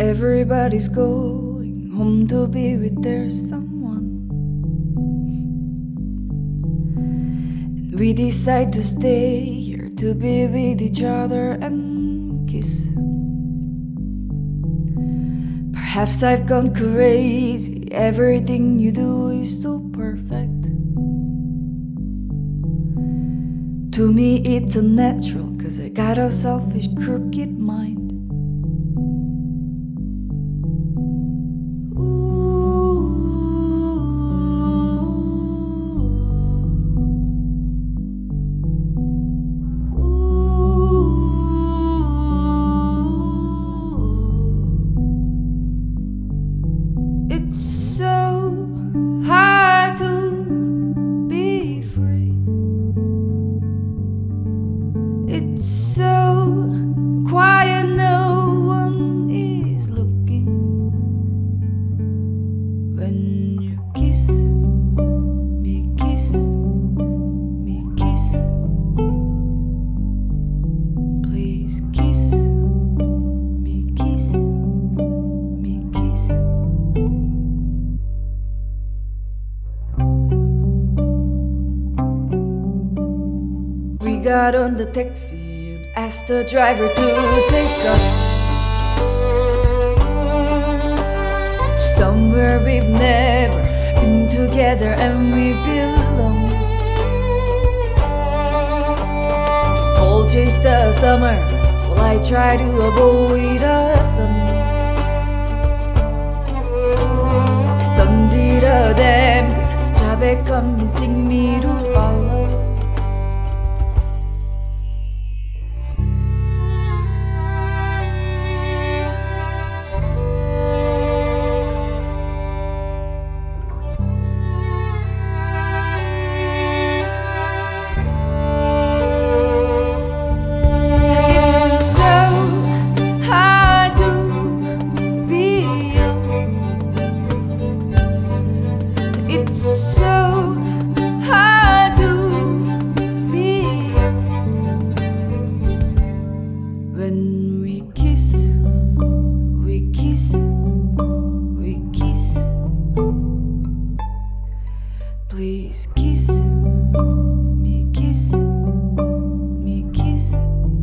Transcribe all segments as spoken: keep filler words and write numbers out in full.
Everybody's going home to be with their someone, and we decide to stay here to be with each other and kiss. Perhaps I've gone crazy, everything you do is so perfect. To me it's unnatural, cause I got a selfish crooked mind. It's so hard to be free. It's so quiet, no one is looking. When you kiss me, kiss me, kiss. Please kiss me, kiss me, kiss. We got on the taxi and asked the driver to take us to somewhere we've never been together and we belong. The fall chased the summer while I try to avoid the sun. The sun did a damn good job at convincing me to follow. It's so hard to be young. When we kiss, we kiss, we kiss. Please kiss me, kiss me, kiss.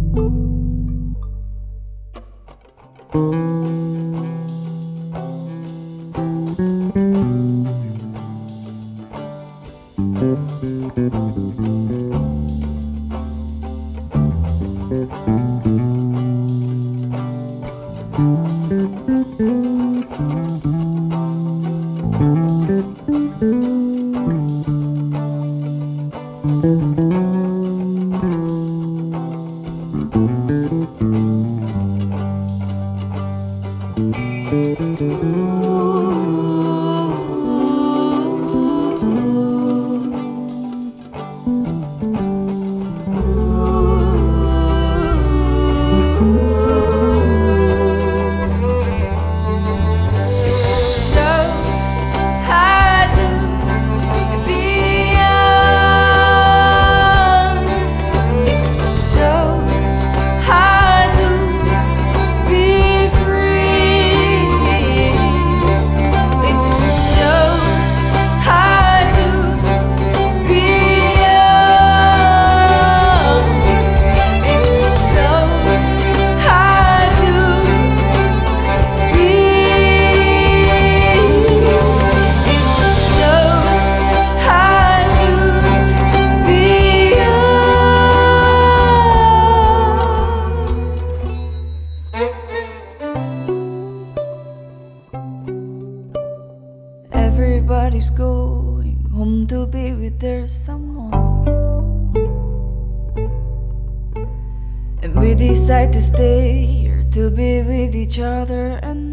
Everybody's going home to be with their someone, and we decide to stay here to be with each other and